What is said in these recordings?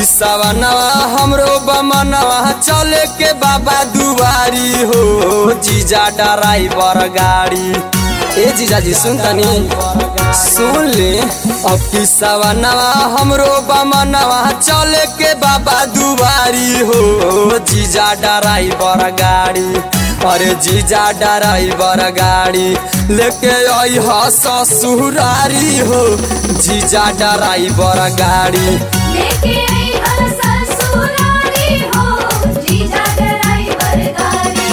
सवनवा हमरो बमनवा चले के बाबा दुआरी हो जीजा ड्राइवर गाड़ी। ए जीजा जी सुन तनी सुन ले। अब की सवनवा हमरो बमनवा चले के बाबा दुआरी हो जीजा ड्राइवर गाड़ी। अरे जीजा ड्राइवर गाड़ी लेके आई हा ससुरारी हो जीजा ड्राइवर गाड़ी लेके आई हा ससुरारी हो जीजा ड्राइवर गाड़ी।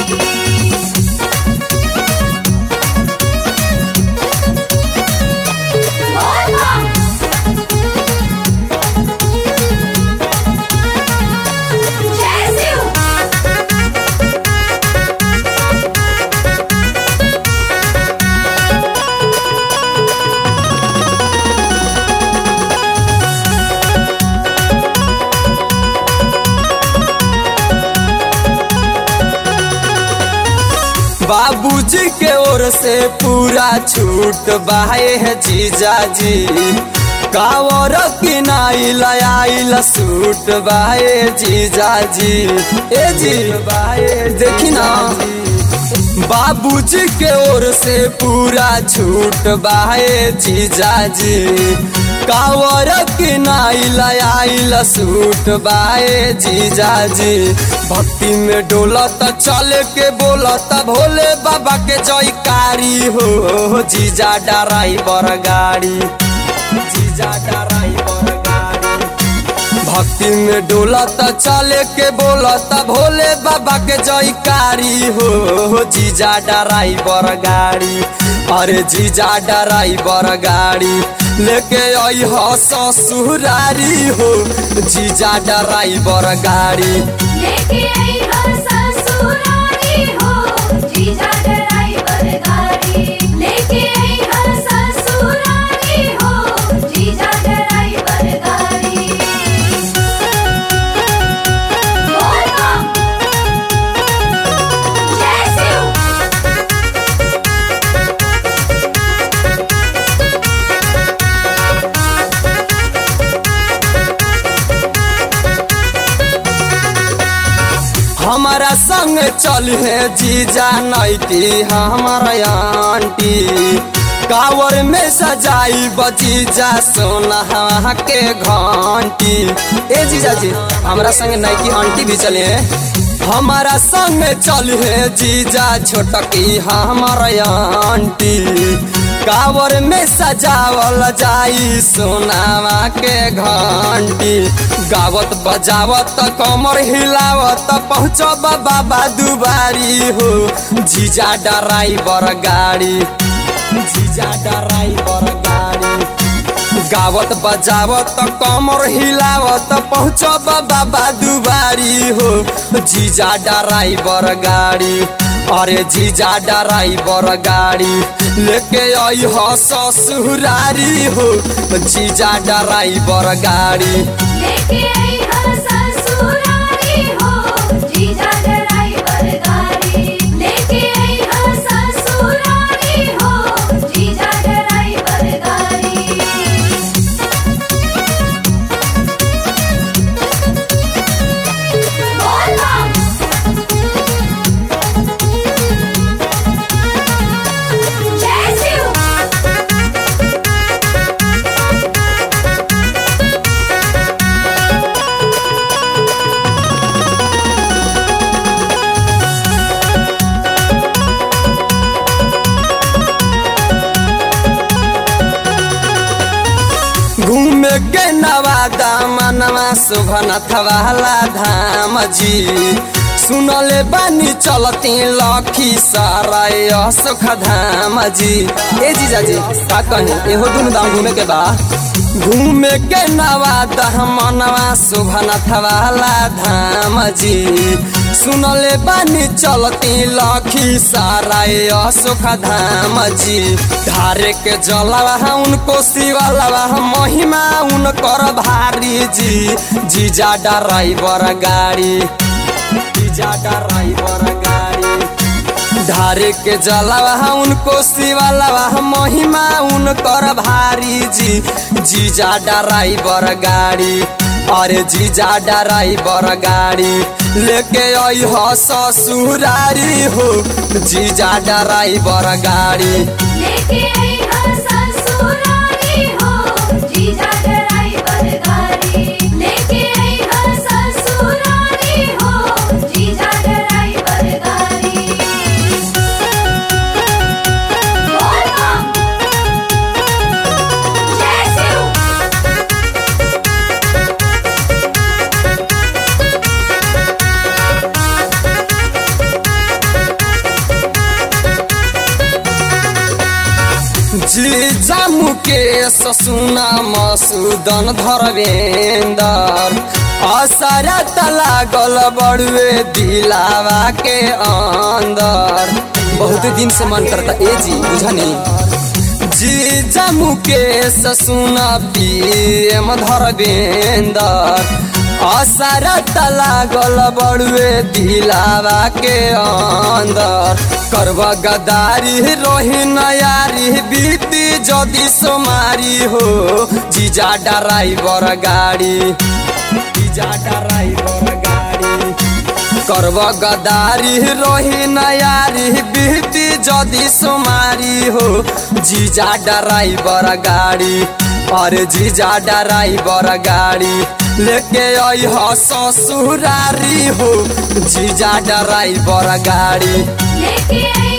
बाबूजी के ओर से पूरा छूट बाहे है जीजा जी। कावर किनाइल आइल सूट बाहे जीजा जी। ए जी बाहे देखी ना बाबूजी के ओर से पूरा छूट बाहे जीजा जी। कावर किनाइल आइल सूट बाहे जीजा जी। भक्ति में डोलत चल के बोलत भोले बाबा के जयकारी हो जीजा ड्राइवर गाड़ी जीजा ड्राइवर गाड़ी। भक्ति में डोलत चल के बोलत भोले बाबा के जयकारी हो जीजा ड्राइवर गाड़ी। अरे जीजा ड्राइवर गाड़ी लेके आई हा ससुरारी हो जीजा ड्राइवर गाड़ी लेके आई हा ससुरारी हो जीजा ड्राइवर गाड़ी। लेके आई हा ससुरारी हो जीजा ड्राइवर गाड़ी। जय शिव। हमारा संग चल है जीजा नैती हमारा आंटी। कावर में सजाई बजीजा सोना के घंटी। ए जीजा जी हमारा संग नैती आंटी भी चले हैं। हमारा संग चल है जीजा छोटकी हमारा आंटी। कावर में सजावल जाई सोनावा के घंटी। गावत बजावत कमर हिलावत पहुँचब बाबा दुआरी हो जीजा ड्राइवर गाड़ी जीजा ड्राइवर गाड़ी। गावत बजावत कमर हिलावत पहुँचब बाबा दुआरी हो जीजा ड्राइवर गाड़ी। अरे जीजा ड्राइवर गाड़ी लेके आई हा ससुरारी हो जीजा ड्राइवर गाड़ी लेके आई हा ससुरारी हो जीजा ड्राइवर गाड़ी। लेके आई हा ससुरारी हो जीजा ड्राइवर गाड़ी। जय शिव। घूमे के नवादा मनवा शोभनाथ वाला धाम जी। सुनले बानी चलती लखी सराय सुख धाम जी। ए जीजा जी का कहीं एहो दुनु दाम घूमे के बा। घूमे के नवादा मनवा शोभनाथ वाला धाम जी। सुनले बानी चलती लखी सराय सुख धाम जी। धारे के जलवा उनको शिवलवा महिमा उनकर भारी जी जीजा ड्राइवर गाड़ी जीजा ड्राइवर गाड़ी। धारे के जलवा उनको शिवलवा महिमा उनकर भारी जी जीजा ड्राइवर गाड़ी। अरे जीजा ड्राइवर गाड़ी लेके आई हो ससुरारी हो जीजा ड्राइवर गाड़ी लेके आई हो ससुरारी हो जीजा ड्राइवर गाड़ी लेके आई हो ससुरारी हो जीजा ड्राइवर गाड़ी बोल बम जय शिव जीजा मुकेश सुना मसूदन धर्मेंदर असरत लागल बड़ुए दिलावा के अंदर बहुत दिन से मन करता ए जी बुझनी जीजा मुकेश सुना पीएम धर्मेंदर असरत लागल बड़ुए दिलावा के अंदर करब गदारी रोही नयारी बीती जदि सोमारी हो जीजा ड्राइवर गाड़ी जीजा ड्राइवर गाड़ी करब गदारी रोही नयारी बीती जदि सोमारी हो जीजा ड्राइवर गाड़ी अरे जीजा ड्राइवर गाड़ी लेके आई हो ससुरारी हो जीजा ड्राइवर गाड़ी लेके आई